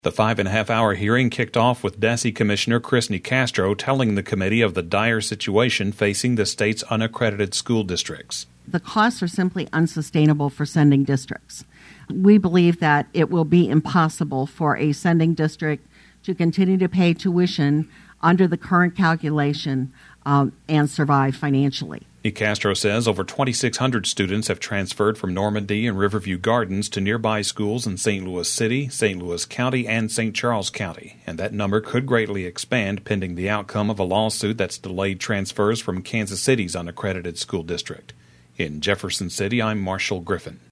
The 5.5-hour hearing kicked off with DESE Commissioner Chris Nicastro telling the committee of the dire situation facing the state's unaccredited school districts. The costs are simply unsustainable for sending districts. We believe that it will be impossible for a sending district to continue to pay tuition under the current calculation and survive financially. Nicastro says over 2,600 students have transferred from Normandy and Riverview Gardens to nearby schools in St. Louis City, St. Louis County, and St. Charles County, and that number could greatly expand pending the outcome of a lawsuit that's delayed transfers from Kansas City's unaccredited school district. In Jefferson City, I'm Marshall Griffin.